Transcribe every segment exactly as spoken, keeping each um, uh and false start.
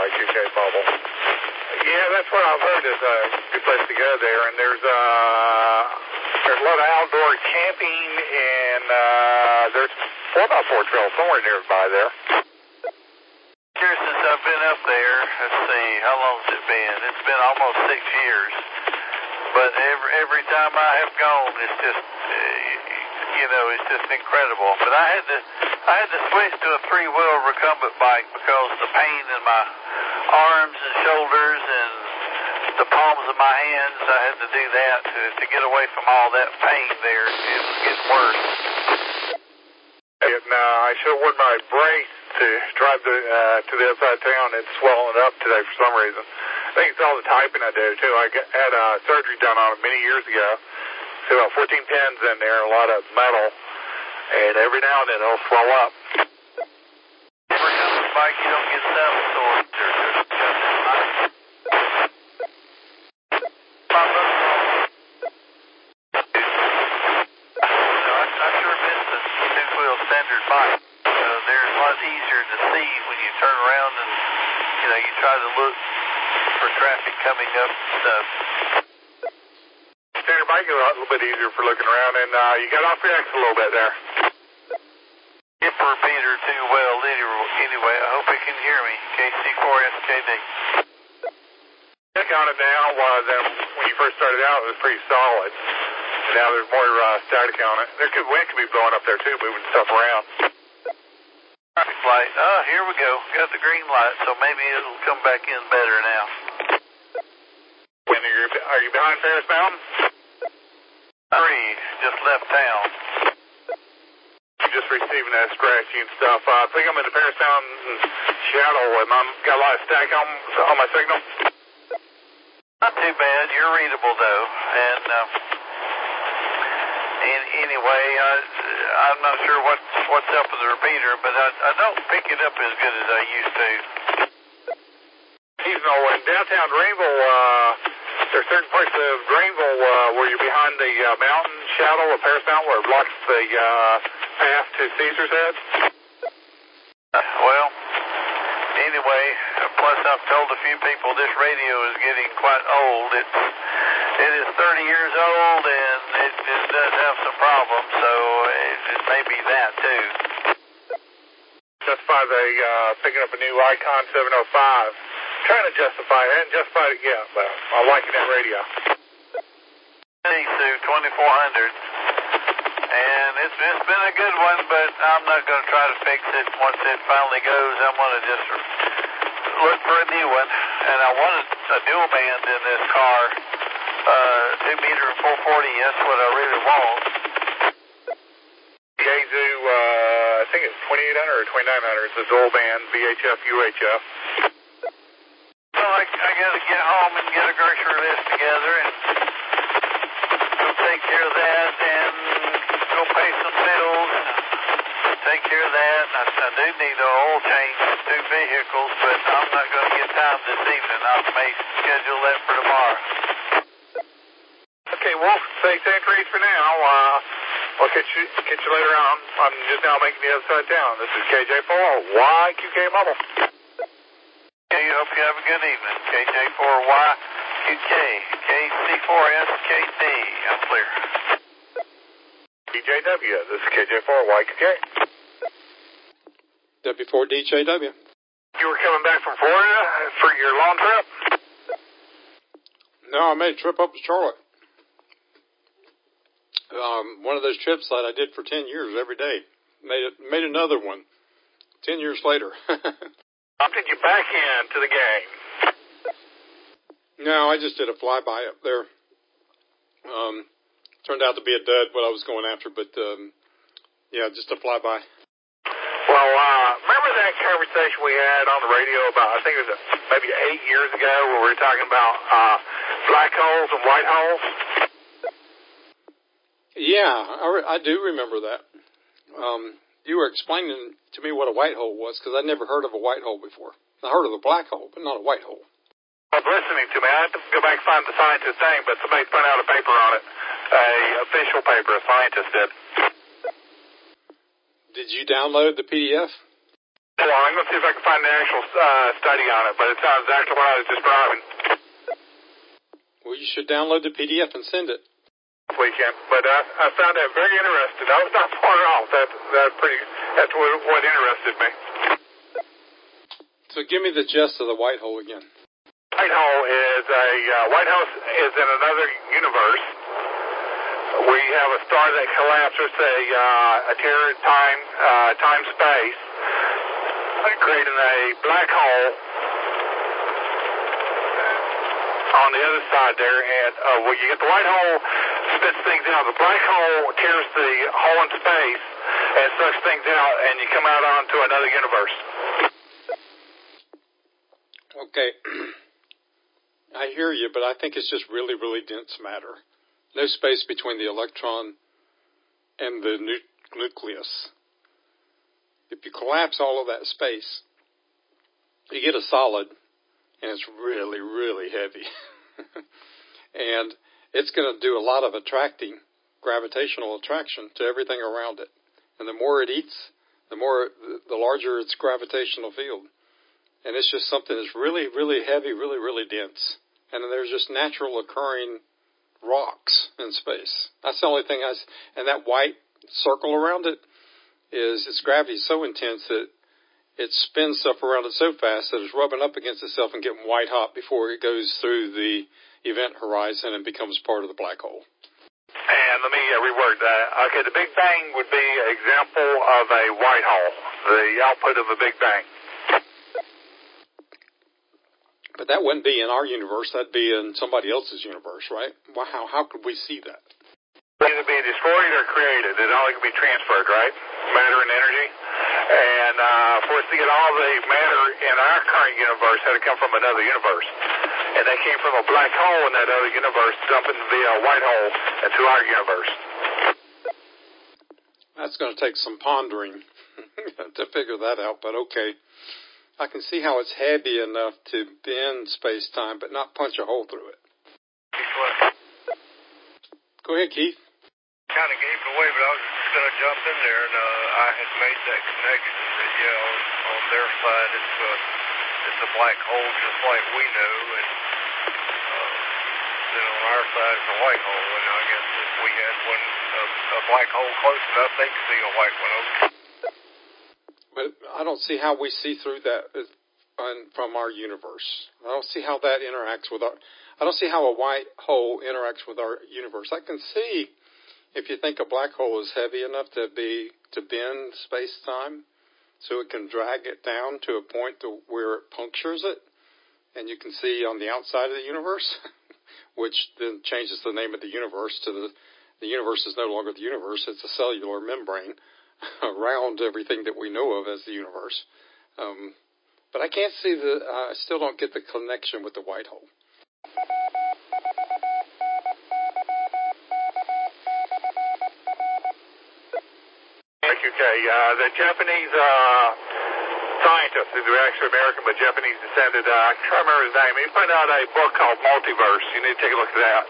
Y Q K bubble. Yeah, that's what I've heard is a good place to go there, and there's uh, there's a lot of outdoor camping, and uh, there's four by four trails somewhere nearby there. Here since I've been up there, let's see, how long's it been? It's been almost six years. But every every time I have gone, it's just, uh, you know, it's just incredible. But I had to I had to switch to a three-wheel recumbent bike because the pain in my arms and shoulders and the palms of my hands, I had to do that to, to get away from all that pain there. It was getting worse. And uh, I should have worn my brace to drive the, uh, to the outside town. It's swelling up today for some reason. I think it's all the typing I do, too. I got, had uh, surgery done on it many years ago. So about fourteen pins in there, a lot of metal. And every now and then it'll swell up. Every time the bike, you don't get that sore. I sure miss the two-wheel standard bike. Uh, they're a lot easier to see when you turn around and, you know, you try to look for traffic coming up and stuff. Standard bike is a little bit easier for looking around, and uh, you got off your X a little bit there. Hip repeater too well. Anyway, I hope you can hear me. K C four S K D. Check on it now. Uh, then when you first started out, it was pretty solid. And now there's more uh, static on it. There could wind could be blowing up there too, moving stuff around. Traffic light. Oh, here we go. Got the green light, so maybe it'll come back in better now. When are you, are you behind Ferris Mountain? Three. Just left town. You're just receiving that scratchy and stuff. Uh, I think I'm in the Ferris Mountain shadow. Am I got a lot of static on, on my signal? Not too bad. You're readable though, and. Uh, Anyway, I, I'm not sure what, what's up with the repeater, but I, I don't pick it up as good as I used to. You know, in downtown Greenville, uh, there's certain parts of Greenville uh, where you're behind the uh, mountain shadow of Ferris Mountain where it blocks the uh, path to Caesar's Head. Uh, well, anyway, plus I've told a few people this radio is getting quite old. It's It is thirty years old, and it, it does have some problems, so it, it may be that, too. Justify the uh, picking up a new Icon seven oh five. Trying to justify it. I haven't justified it yet, but I'm liking that radio. Sue twenty-four hundred. And it's, it's been a good one, but I'm not going to try to fix it. Once it finally goes, I'm going to just look for a new one. And I wanted a dual band in this car. Uh, two meter and four forty, that's what I really want. Yaesu, uh, I think it's twenty-eight hundred or twenty-nine hundred. It's a dual band, V H F, U H F. Well, I, I got to get home and get a grocery list together and go take care of that and go pay some bills and take care of that. I, I do need an oil change for two vehicles, but I'm not going to get time this evening. I may schedule that for tomorrow. Okay, Wolf, say Santrace for now. Uh, I'll catch you, catch you later on. I'm just now making the other side down. This is K J four Y Q K Mobile. Okay, I hope you have a good evening. K J four Y Q K, K C four S K D. I'm clear. D J W, this is K J four Y Q K. W four D J W. You were coming back from Florida for your long trip? No, I made a trip up to Charlotte. Um, one of those trips that I did for ten years every day. Made it, made another one ten years later. How did you back into the game? No, I just did a flyby up there. Um, turned out to be a dud what I was going after, but um, yeah, just a flyby. Well, uh, remember that conversation we had on the radio about, I think it was maybe eight years ago, where we were talking about uh, black holes and white holes? Yeah, I, re- I do remember that. Um, you were explaining to me what a white hole was, because I'd never heard of a white hole before. I heard of a black hole, but not a white hole. I was listening to me. I had to go back and find the scientist name, but somebody put out a paper on it, a official paper, a scientist did. Did you download the P D F? Well, I'm going to see if I can find an actual uh, study on it, but it sounds exactly what I was describing. Well, you should download the P D F and send it. Weekend, but I, I found that very interesting. I was not far off. That that pretty. That's what, what interested me. So give me the gist of the white hole again. White hole is a uh, white hole is in another universe. We have a star that collapses a uh, a tear in time uh, time space, creating a black hole on the other side there, and uh, when you get the white hole, spits things out. The black hole tears the hole in space and sucks things out, and you come out onto another universe. Okay. I hear you, but I think it's just really, really dense matter. No space between the electron and the nu- nucleus. If you collapse all of that space, you get a solid, and it's really, really heavy. And it's going to do a lot of attracting, gravitational attraction to everything around it. And the more it eats, the more, the larger its gravitational field. And it's just something that's really, really heavy, really, really dense. And then there's just natural occurring rocks in space. That's the only thing I, and that white circle around it is, its gravity is so intense that it spins stuff around it so fast that it's rubbing up against itself and getting white hot before it goes through the event horizon and becomes part of the black hole. And let me uh, reword that. Okay, the Big Bang would be an example of a white hole, the output of a Big Bang. But that wouldn't be in our universe. That'd be in somebody else's universe, right? Well, how, how could we see that? Either be destroyed or created. It only can be transferred, right? Matter and energy. And uh, for us to get all the matter in our current universe, had to come from another universe. And that came from a black hole in that other universe, dumping via a white hole into our universe. That's going to take some pondering to figure that out, but okay. I can see how it's heavy enough to bend space-time, but not punch a hole through it. Go ahead, Keith. Kind of gave it away, but I was just going to jump in there, and uh, I had made that connection that, yeah, on, on their side, it's a, it's a black hole just like we know, and uh, then on our side, it's a white hole, and I guess if we had one, a, a black hole close enough, they could see a white one over. But I don't see how we see through that from our universe. I don't see how that interacts with our... I don't see how a white hole interacts with our universe. I can see if you think a black hole is heavy enough to be to bend space-time, so it can drag it down to a point to where it punctures it, and you can see on the outside of the universe, which then changes the name of the universe to the the universe is no longer the universe; it's a cellular membrane around everything that we know of as the universe. Um, but I can't see the. Uh, I still don't get the connection with the white hole. Okay, uh, the Japanese uh, scientist, who's actually American but Japanese descended, uh, I can't remember his name. He put out a book called Multiverse. You need to take a look at that.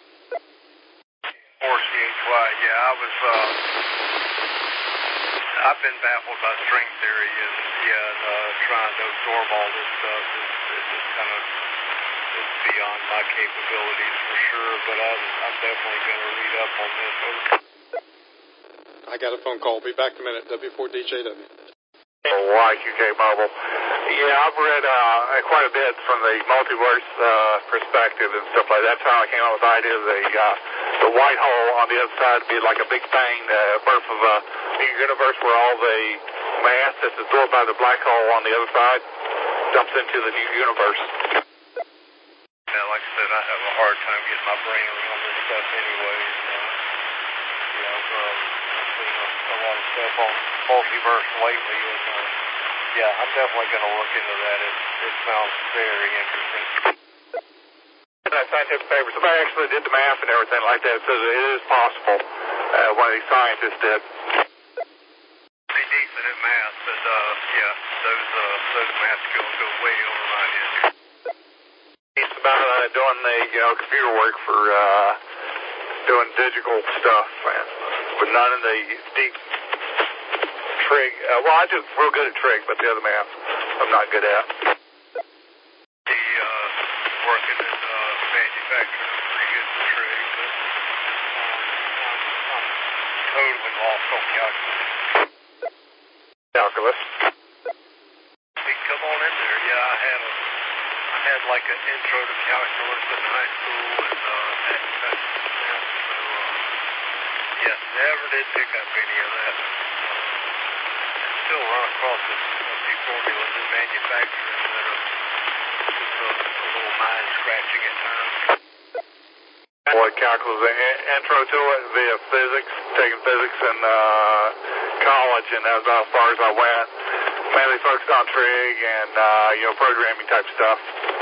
four C H Y, yeah, I was, uh, I've been baffled by string theory and, yeah, and, uh, trying to absorb all this stuff is, is just kind of, it's beyond my capabilities for sure, but I'm, I'm definitely going to read up on this. I got a phone call. Be back in a minute. W four D J W. Y Q K Mobile. Yeah, I've read uh, quite a bit from the multiverse uh, perspective and stuff like that. That's how I came up with the idea of the, uh, the white hole on the other side would be like a big bang, the uh, birth of a new universe where all the mass that's absorbed by the black hole on the other side dumps into the new universe. Yeah, like I said, I have a hard time getting my brain around this stuff anyway. Uh, you know, um, a lot of stuff on multiverse lately, and uh, yeah, I'm definitely going to look into that. It, it sounds very interesting. That scientific paper, somebody actually did the math and everything like that, so it is possible. Uh, one of these scientists did. Pretty decent at math, but uh, yeah, those uh, those math skills go way over my head. It's about uh, doing the you know computer work for uh, doing digital stuff, man. But none of the deep trig. Uh, well, I do real good at trig, but the other math I'm not good at. The uh, working in uh, manufacturing, I'm pretty good at trig, but um, I'm, I'm totally lost on calculus. Calculus. Hey, come on in there. Yeah, I had a, I had like an intro to calculus in high school and uh, that kind of stuff. So, uh, yeah, never did pick up any of that. Uh, still run across a, a few formulas in manufacturing that are just a, a little mind scratching at times. What calculus? A- intro to it via physics, taking physics in uh, college, and that was about as far as I went. Mainly focused on trig and uh, you know programming type stuff.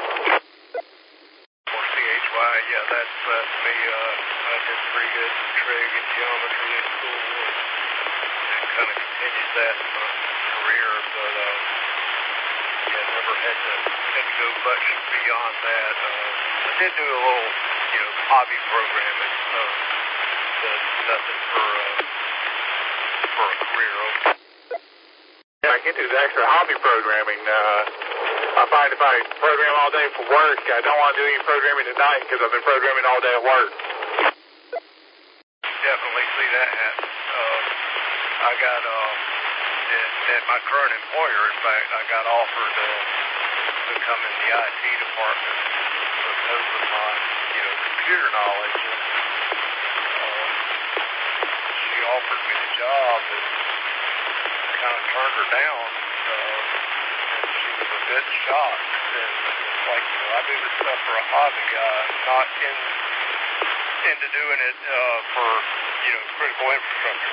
Or C H Y, yeah, that's that's me. Uh, I did pretty good trig and geometry in school, and, and kind of continued that in my career, but uh, yeah, never had to, had to go much beyond that. Uh, I did do a little, you know, hobby programming, uh, but nothing for uh, for a career. Yeah, I can do the extra hobby programming. Uh, I find if I program all day for work, I don't want to do any programming at night because I've been programming all day at work. Definitely see that happen. Uh, I got, uh, at, at my current employer, in fact, I got offered uh, to come in the I T department because of my, you know, computer knowledge. And, uh, she offered me the job and kind of turned her down. Uh, and she was a bit shocked. And it's like, you know, I do this stuff for a hobby. I'm not in into doing it uh, for, you know, critical infrastructure.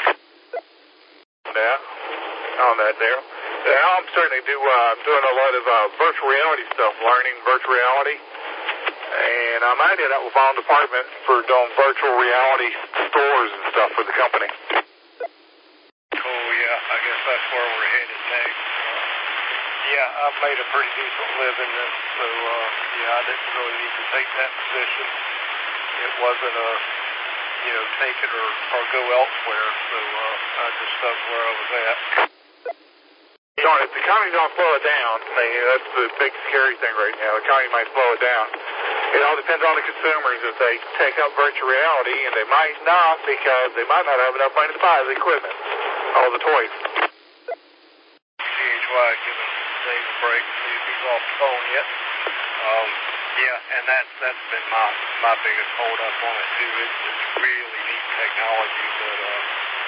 Yeah, on that there. Yeah, I'm starting to do, uh, I'm doing a lot of uh, virtual reality stuff, learning virtual reality. And I'm adding up with my own department for doing virtual reality stores and stuff for the company. Cool, yeah, I guess that's where we're headed next. Uh, yeah, I've made a pretty decent living, and so, uh, yeah, I didn't really need to take that position. It wasn't a, you know, take it or, or go elsewhere, so uh, I just stuck where I was at. You know, if the economy don't slow it down, I mean, that's the big scary thing right now. The economy might slow it down. It all depends on the consumers if they take up virtual reality, and they might not because they might not have enough money to buy the equipment, all the toys. C H Y giving Dave a break, see if he's off the phone yet. Um, yeah, and that's that's been my my biggest hold up on it too. It's, it's really neat technology, but uh,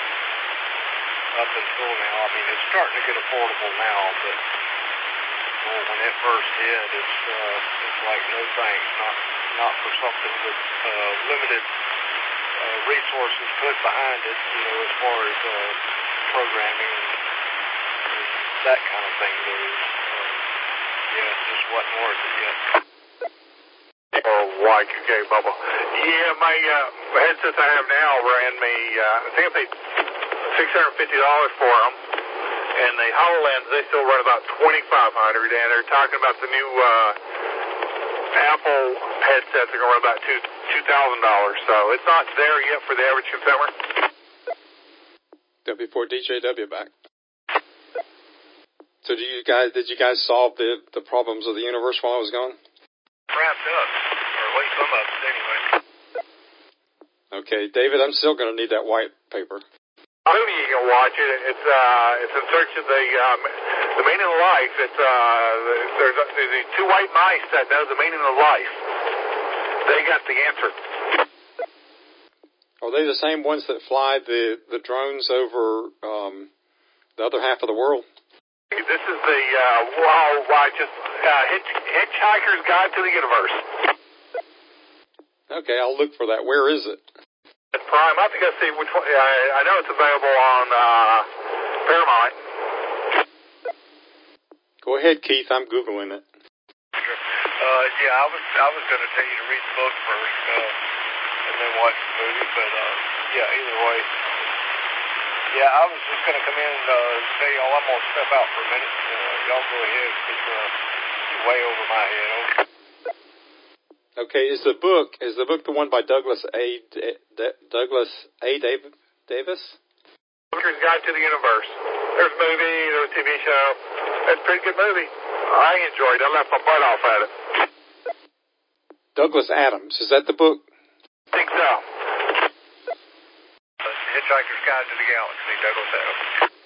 up until now, I mean, it's starting to get affordable now, but well, when it first hit, it's uh, it's like no thanks, not not for something with uh, limited uh, resources put behind it, you know, as far as uh, programming and, and that kind of thing goes. Uh, yeah, it just wasn't worth it yet. Or Y two K bubble. Yeah, my uh, headsets I have now ran me, uh, I think I paid six hundred fifty dollars for them. And the HoloLens, they still run about twenty-five hundred dollars. And they're talking about the new uh, Apple headsets are going to run about two thousand dollars. So it's not there yet for the average consumer. W four D J W back. So do you guys, did you guys solve the, the problems of the universe while I was gone? Wrapped up, or at least some of it anyway. Okay, David, I'm still going to need that white paper. I know you can watch it. It's uh, it's in search of the um, the meaning of life. It's uh, there's, there's these two white mice that know the meaning of life. They got the answer. Are they the same ones that fly the, the drones over um, the other half of the world? This is the uh, wow, why just uh, hitch, Hitchhiker's Guide to the Universe. Okay, I'll look for that. Where is it? It's Prime. I think I see which one. I, I know it's available on uh, Paramount. Go ahead, Keith. I'm Googling it. Sure. Uh, yeah, I was I was going to tell you to read the book first uh, and then watch the movie, but uh, yeah, either way. Yeah, I was just going to come in and uh, tell y'all I'm going to step out for a minute. Uh, y'all go ahead because uh, you're way over my head. Okay? Okay, is the book is the book the one by Douglas A. D- D- Douglas A. Dav- Davis? Hitchhiker's Guide to the Universe. There's a movie, there's a T V show. It's a pretty good movie. I enjoyed it. I left my butt off at it. Douglas Adams, is that the book? I think so. Hitchhiker's Guide to the Galaxy, Douglas Adams.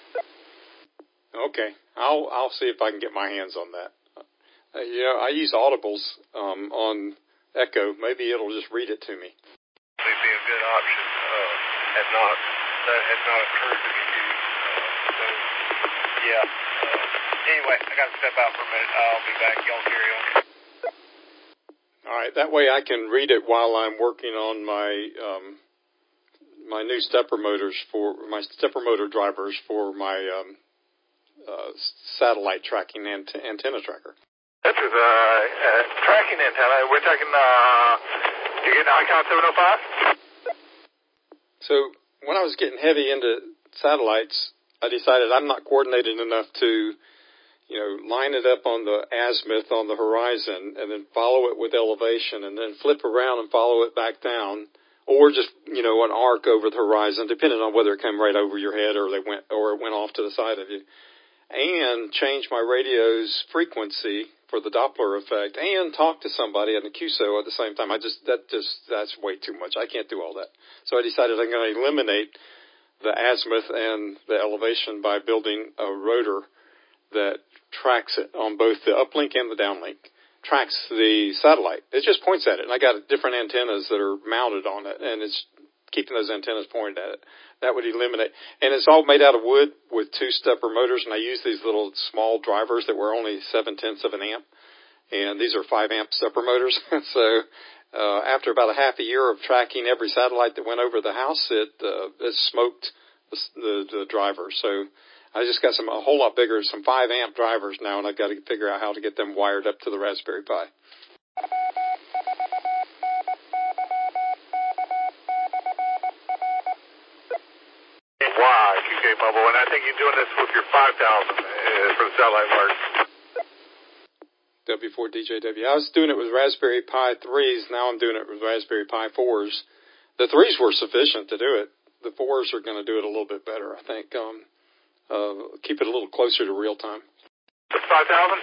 Okay, I'll I'll see if I can get my hands on that. Uh, you know, I use Audibles um, on Echo. Maybe it'll just read it to me. It'd be a good option. Uh, had not that had not occurred to me. Uh, so, yeah. Uh, anyway, I got to step out for a minute. I'll be back. Y'all carry on. All right, that way I can read it while I'm working on my um, my new stepper motors for my stepper motor drivers for my um, uh, satellite tracking ant- antenna tracker. This is a uh, uh, tracking antenna. We're talking, uh, you get an Icon seven oh five? So when I was getting heavy into satellites, I decided I'm not coordinated enough to, you know, line it up on the azimuth on the horizon and then follow it with elevation and then flip around and follow it back down, or just, you know, an arc over the horizon, depending on whether it came right over your head or they went or it went off to the side of you, and change my radio's frequency for the Doppler effect, and talk to somebody in the Q S O at the same time. I just, that just, that's way too much. I can't do all that. So I decided I'm going to eliminate the azimuth and the elevation by building a rotor that tracks it on both the uplink and the downlink, tracks the satellite. It just points at it. And I got different antennas that are mounted on it, and it's keeping those antennas pointed at it. That would eliminate. And it's all made out of wood with two stepper motors, and I use these little small drivers that were only seven-tenths of an amp. And these are five amp stepper motors. so uh, after about a half a year of tracking every satellite that went over the house, it, uh, it smoked the, the, the driver. So I just got some a whole lot bigger, some five amp drivers now, and I've got to figure out how to get them wired up to the Raspberry Pi. Wow, Q K Mobile, and I think you're doing this with your five thousand uh, for the satellite work. W four D J W. I was doing it with Raspberry Pi threes. Now I'm doing it with Raspberry Pi fours. The threes were sufficient to do it. The fours are going to do it a little bit better, I think. Um, uh, keep it a little closer to real time. five thousand?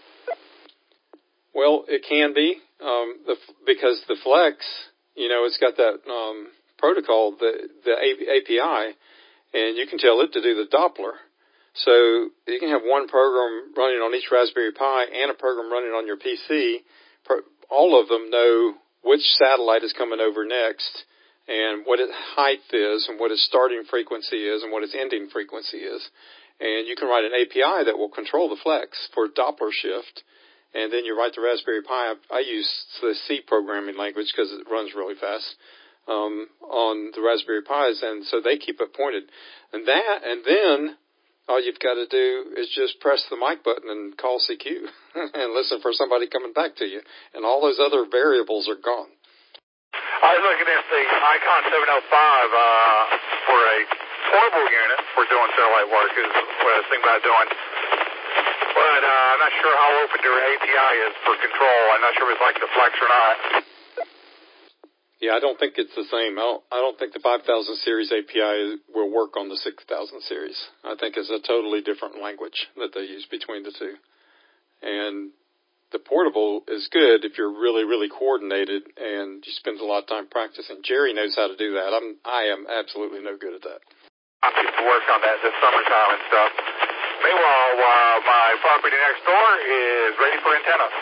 Well, it can be, um, the, because the Flex, you know, it's got that um, protocol, the, the A P I, and you can tell it to do the Doppler. So you can have one program running on each Raspberry Pi and a program running on your P C. All of them know which satellite is coming over next and what its height is and what its starting frequency is and what its ending frequency is. And you can write an A P I that will control the Flex for Doppler shift. And then you write the Raspberry Pi. I use the C programming language because it runs really fast um, on the Raspberry Pis, and so they keep it pointed. And that, and then all you've got to do is just press the mic button and call C Q and listen for somebody coming back to you. And all those other variables are gone. I was looking at the Icon seven oh five uh, for a portable unit for doing satellite work is what I was thinking about doing. But uh, I'm not sure how open their A P I is for control. I'm not sure if it's like the Flex or not. Yeah, I don't think it's the same. I don't, I don't think the five thousand series A P I will work on the six thousand series. I think it's a totally different language that they use between the two. And the portable is good if you're really, really coordinated and you spend a lot of time practicing. Jerry knows how to do that. I'm, I am absolutely no good at that. I need to work on that this summertime and stuff. Meanwhile, uh, my property next door is ready for antennas.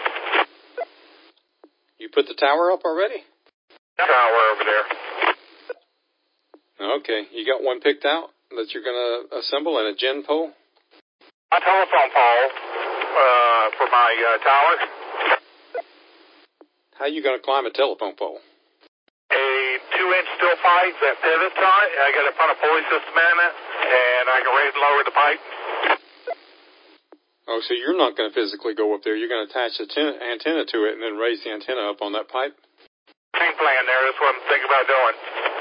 You put the tower up already? Tower over there. Okay. You got one picked out that you're going to assemble in a gen pole? A telephone pole uh, for my uh, tower. How are you going to climb a telephone pole? A two-inch steel pipe that pivots on it. I got to put a pulley system in it, and I can raise and lower the pipe. Oh, so you're not going to physically go up there. You're going to attach the ten- antenna to it and then raise the antenna up on that pipe? Same plan there. That's what I'm thinking about doing.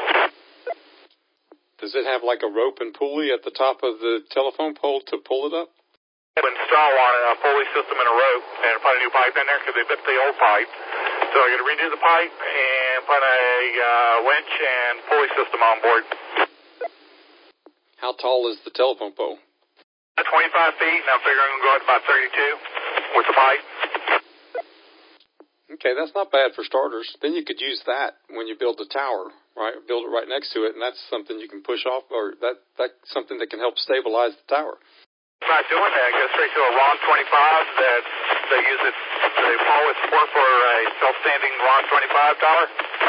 Does it have like a rope and pulley at the top of the telephone pole to pull it up? I install on it a pulley system and a rope and put a new pipe in there because they bit the old pipe. So I got to redo the pipe and put a uh, winch and pulley system on board. How tall is the telephone pole? twenty-five feet, and I figure I'm going to go out to about thirty-two with the pipe. Okay, that's not bad for starters. Then you could use that when you build the tower, right? Build it right next to it, and that's something you can push off, or that that's something that can help stabilize the tower. By doing that, go straight to a RON twenty-five. That they use it. They follow support for a self-standing RON twenty-five tower.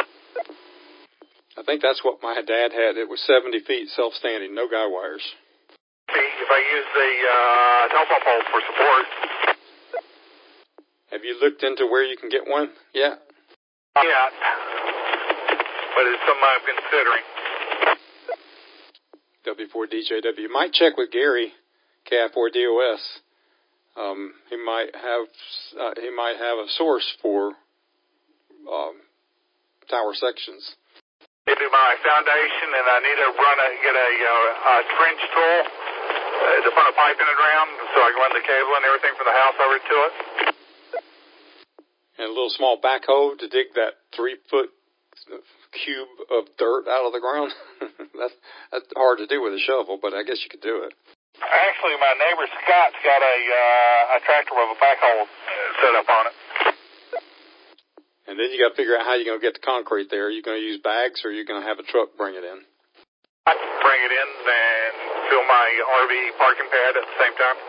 I think that's what my dad had. It was seventy feet self-standing, no guy wires. See, if I use the uh, telephone poles for support. Have you looked into where you can get one yet? Yeah, but it's something I'm considering. W four D J W. You might check with Gary, K I four D O S. Um, he might have uh, he might have a source for um, tower sections. I do my foundation, and I need to run a get a, uh, a trench tool uh, to put a pipe in the ground, so I can run the cable and everything from the house over to it. And a little small backhoe to dig that three-foot cube of dirt out of the ground. that's, that's hard to do with a shovel, but I guess you could do it. Actually, my neighbor Scott's got a, uh, a tractor with a backhoe set up on it. And then you got to figure out how you're going to get the concrete there. Are you going to use bags, or are you going to have a truck bring it in? I can bring it in and fill my R V parking pad at the same time.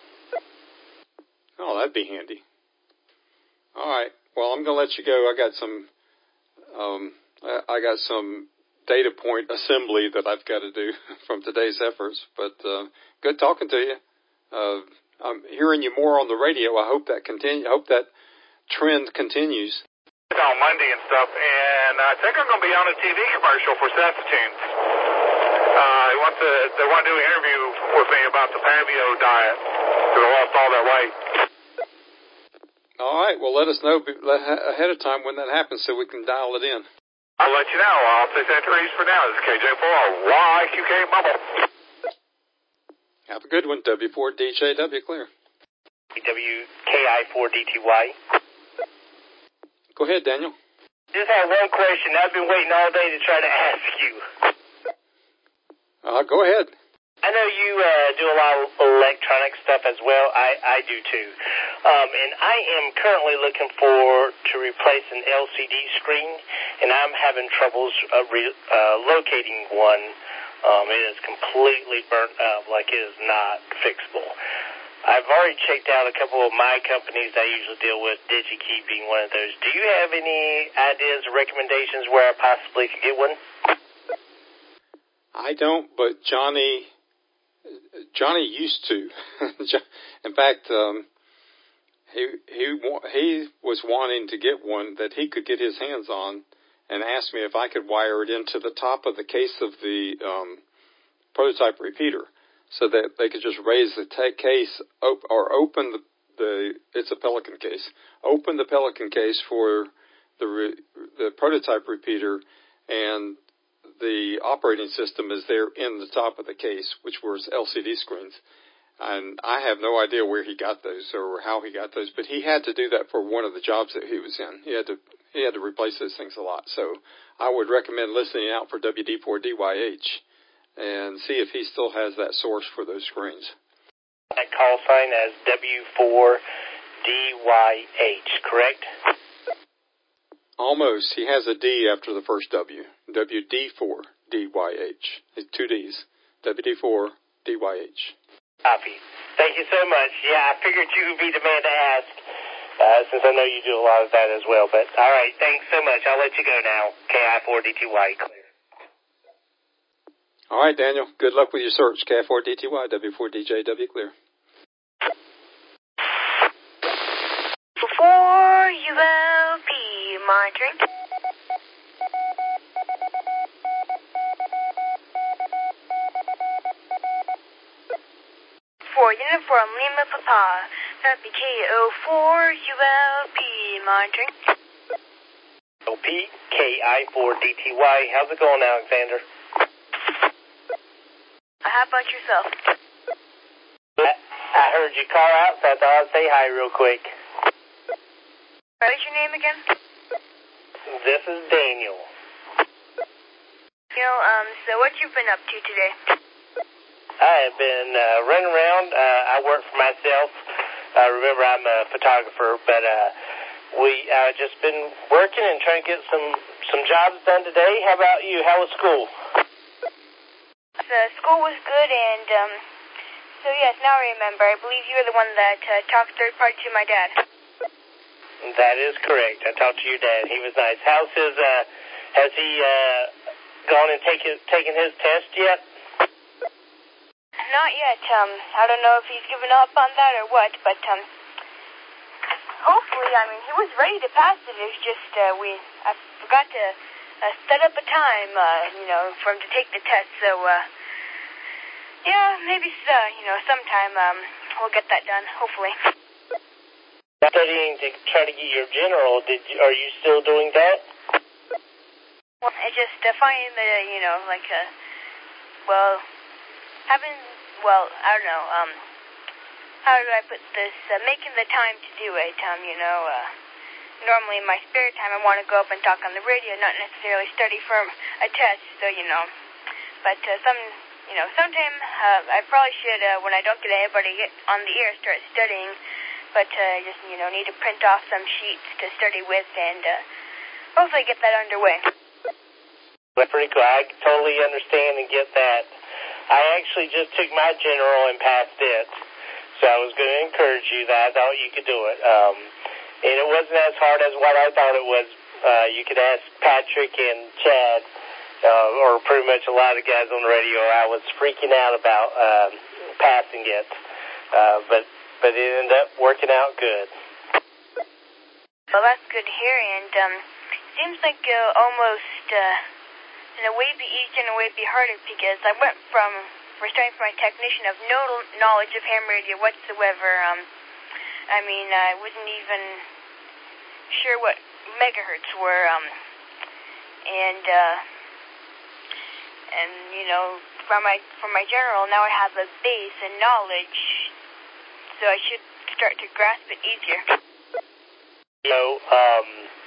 Oh, that'd be handy. All right. Well, I'm going to let you go. I got some, um, I got some data point assembly that I've got to do from today's efforts. But uh, good talking to you. Uh, I'm hearing you more on the radio. I hope that continue. I hope that trend continues. On Monday and stuff, and I think I'm going to be on a T V commercial for Saskatoon. Uh, they want to they want to do an interview with me about the paleo diet because I lost all that weight. All right. Well, let us know ahead of time when that happens so we can dial it in. I'll let you know. I'll say Santa Cruz for now. This is K J four Y Q K Bubble. Have a good one. W four D J W clear. W K I four D T Y. Go ahead, Daniel. Just had one question I've been waiting all day to try to ask you. Uh, go ahead. I know you uh, do a lot of electronic stuff as well. I, I do too. Um, and I am currently looking for to replace an L C D screen, and I'm having troubles uh, re, uh, locating one. Um, it is completely burnt up, like it is not fixable. I've already checked out a couple of my companies I usually deal with, DigiKey being one of those. Do you have any ideas or recommendations where I possibly could get one? I don't, but Johnny, Johnny used to. In fact, um, he he he was wanting to get one that he could get his hands on, and asked me if I could wire it into the top of the case of the um, prototype repeater, so that they could just raise the t- case op- or open the, the, it's a Pelican case, open the Pelican case for the re- the prototype repeater, and the operating system is there in the top of the case, which was L C D screens. And I have no idea where he got those or how he got those, but he had to do that for one of the jobs that he was in. He had to he had to replace those things a lot. So I would recommend listening out for W D four D Y H. And see if he still has that source for those screens. That call sign as W four D Y H, correct? Almost. He has a D after the first W. W D four D Y H. It's two Ds. W D four D Y H. Copy. Thank you so much. Yeah, I figured you would be the man to ask, uh, since I know you do a lot of that as well. But, all right, thanks so much. I'll let you go now. K I four D T Y, clear. All right, Daniel. Good luck with your search. K I four D T Y, W four D J W clear. Before you will be monitoring. For Uniform Lima Papa, that'd be K O four U L P monitoring. O P, K I four D T Y. How's it going, Alexander? How about yourself? I, I heard your car out, so I thought I'd say hi real quick. What is your name again? This is Daniel. You know, um, so what you've been up to today? I have been uh, running around. Uh, I work for myself. Uh, remember, I'm a photographer, but uh, we uh, just been working and trying to get some, some jobs done today. How about you? How was school? The school was good, and um, so yes, now I remember. I believe you were the one that uh, talked third party to my dad. That is correct. I talked to your dad. He was nice. How's his, uh, has he uh, gone and taken, taken his test yet? Not yet. Um, I don't know if he's given up on that or what, but um, hopefully, I mean, he was ready to pass it. It was just uh, we, I forgot to uh, set up a time, uh, you know, for him to take the test. So, uh, yeah, maybe, uh, you know, sometime um, we'll get that done. Hopefully. Studying to try to get your general. Did you, are you still doing that? Well, I just uh, finding the, you know, like, uh, well, having. Well, I don't know, um, how do I put this, uh, making the time to do it, um, you know, uh, normally in my spare time I want to go up and talk on the radio, not necessarily study for a test, so, you know, but, uh, some, you know, sometime, uh, I probably should, uh, when I don't get anybody get on the air, start studying, but, uh, just, you know, need to print off some sheets to study with and, uh, hopefully get that underway. That's pretty cool. I totally understand and get that. I actually just took my general and passed it, so I was going to encourage you that I thought you could do it. Um, and it wasn't as hard as what I thought it was. Uh, you could ask Patrick and Chad, uh, or pretty much a lot of guys on the radio. I was freaking out about um, passing it, uh, but but it ended up working out good. Well, that's good to hear, and um, seems like uh, almost... Uh, in a way be easier and a way be harder, because I went from, for starting from my technician of no knowledge of ham radio whatsoever. Um, I mean, I wasn't even sure what megahertz were, um, and, uh, and, you know, from my, from my general, now I have a base and knowledge, so I should start to grasp it easier. You know, um...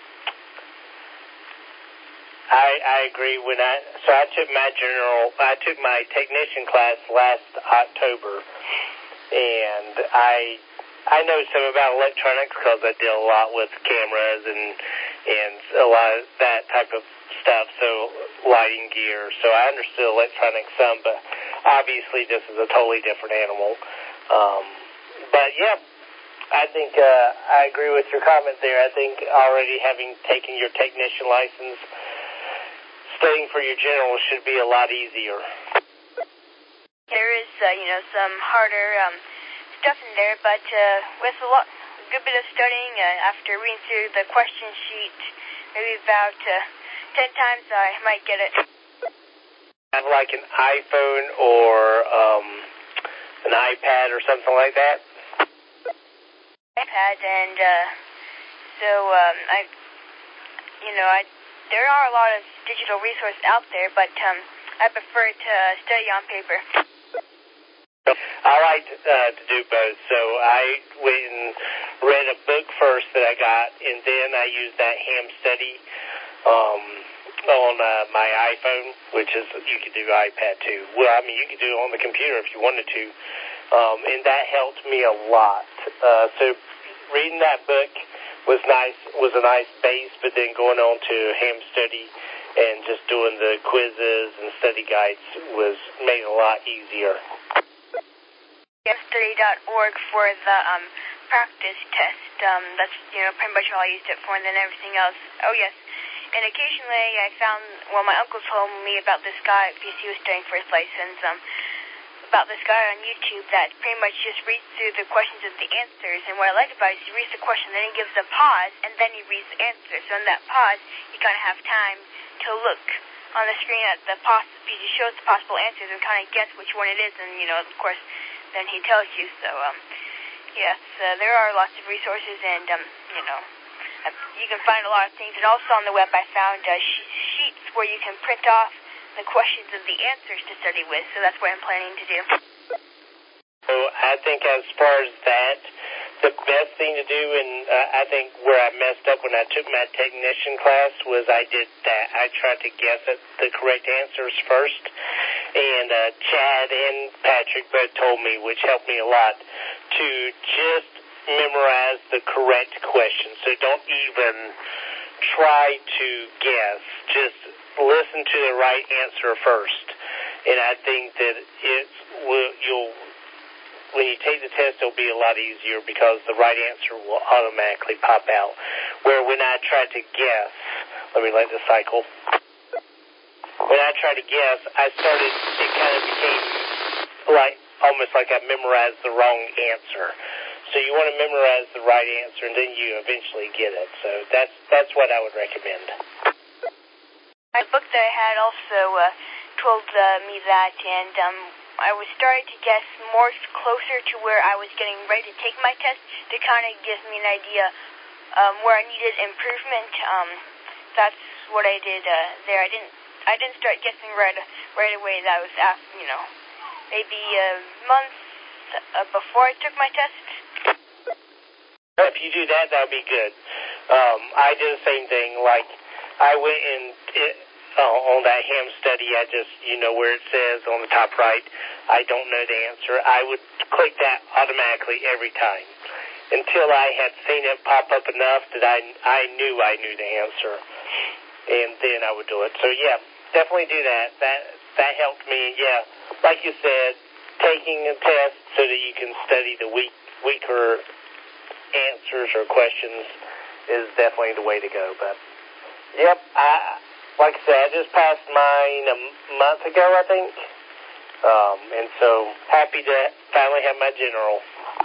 I, I agree. When I so I took my general, I took my technician class last October, and I I know some about electronics because I deal a lot with cameras and and a lot of that type of stuff. So lighting gear. So I understood electronics some, but obviously this is a totally different animal. Um, but yeah, I think uh, I agree with your comment there. I think already having taken your technician license, studying for your general should be a lot easier. There is, uh, you know, some harder um, stuff in there, but uh, with a, lot, a good bit of studying, uh, after reading through the question sheet, maybe about uh, ten times, I might get it. Have like an iPhone or um, an iPad or something like that? iPad, and uh, so um, I, you know, I. There are a lot of digital resources out there, but um, I prefer to study on paper. I like uh, to do both, so I went and read a book first that I got, and then I used that ham study um, on uh, my iPhone, which is, you could do iPad too. Well, I mean, you could do it on the computer if you wanted to, um, and that helped me a lot. Uh, so reading that book was nice, was a nice base, but then going on to ham study and just doing the quizzes and study guides was made a lot easier. ham study dot org for the um, practice test. Um, that's, you know, pretty much all I used it for, and then everything else. Oh, yes. And occasionally I found, well, my uncle told me about this guy, because he was studying for his license, um, about this guy on YouTube that pretty much just reads through the questions and the answers, and what I like about it is he reads the question, then he gives a pause, and then he reads the answer. So in that pause, you kind of have time to look on the screen at the poss- he shows the possible answers and kind of guess which one it is, and, you know, of course, then he tells you. So, um, yes, uh, there are lots of resources, and, um, you know, uh, you can find a lot of things. And also on the web I found uh, sh- sheets where you can print off the questions and the answers to study with, so that's what I'm planning to do. So I think as far as that, the best thing to do, and uh, I think where I messed up when I took my technician class was I did that. I tried to guess at the correct answers first, And uh, Chad and Patrick both told me, which helped me a lot, to just memorize the correct question. So don't even try to guess. Just listen to the right answer first. And I think that it will, you'll, when you take the test, it'll be a lot easier because the right answer will automatically pop out. Where when I tried to guess, let me let this cycle. When I tried to guess, I started, it kind of became like, almost like I memorized the wrong answer. So you want to memorize the right answer, and then you eventually get it. So that's that's what I would recommend. My book that I had also uh, told uh, me that, and um, I was starting to guess more closer to where I was getting ready to take my test to kind of give me an idea um, where I needed improvement. Um, that's what I did uh, there. I didn't I didn't start guessing right right away. That was after, you know, maybe a month uh, before I took my test. If you do that, that'll be good. Um, I did the same thing. Like, I went and it, uh, on that ham study, I just, you know, where it says on the top right, I don't know the answer. I would click that automatically every time until I had seen it pop up enough that I, I knew I knew the answer. And then I would do it. So, yeah, definitely do that. That that helped me. Yeah, like you said, taking a test so that you can study the weak, weaker answers or questions is definitely the way to go. But, yep, I, like I said, I just passed mine a month ago, I think. Um, and so happy to finally have my general.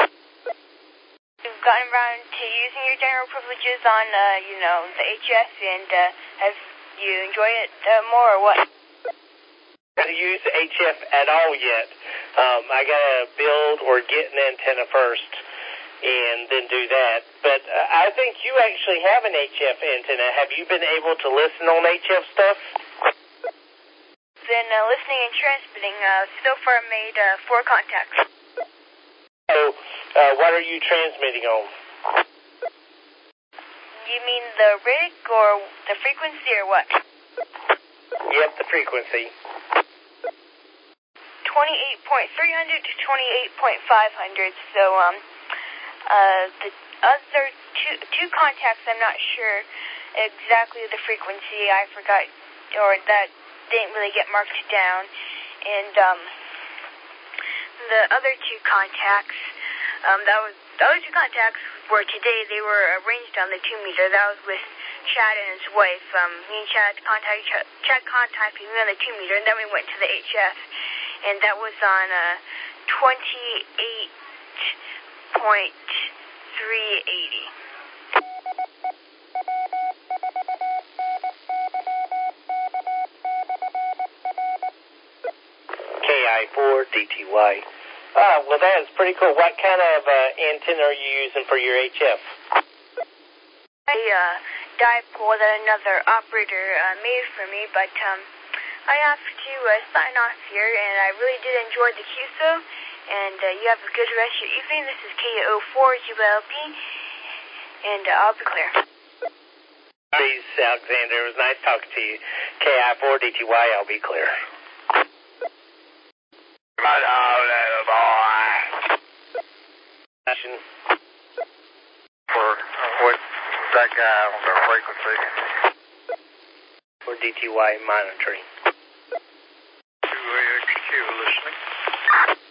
You've gotten around to using your general privileges on, uh, you know, the H F, and uh, have you enjoy it uh, more or what? I haven't used H F at all yet. Um, I got to build or get an antenna first and then do that. But uh, I think you actually have an H F antenna. Have you been able to listen on H F stuff? Been uh, listening and transmitting. Uh, so far made uh, four contacts. So, uh, what are you transmitting on? You mean the rig or the frequency or what? Yep, the frequency. twenty-eight point three hundred to twenty-eight point five hundred. So, um, uh, the other two, two contacts, I'm not sure exactly the frequency. I forgot, or that didn't really get marked down. And, um, the other two contacts, um, that was, the other two contacts were today, they were arranged on the two meter. That was with Chad and his wife. Um, me and Chad contacted, Chad contacted me on the two meter, and then we went to the H F. And that was on, uh, twenty-eight point three eighty. K I four D T Y. Ah, well, that is pretty cool. What kind of uh, antenna are you using for your H F? A uh, dipole that another operator uh, made for me, but um, I have to uh, sign off here, and I really did enjoy the Q S O, and uh, you have a good rest of your evening. This is K O four G L P, and uh, I'll be clear. Please, Alexander, it was nice talking to you. K I four D T Y, I'll be clear. Hello, little boy. For what that guy on the frequency? For D T Y monitoring. To uh, Q listening.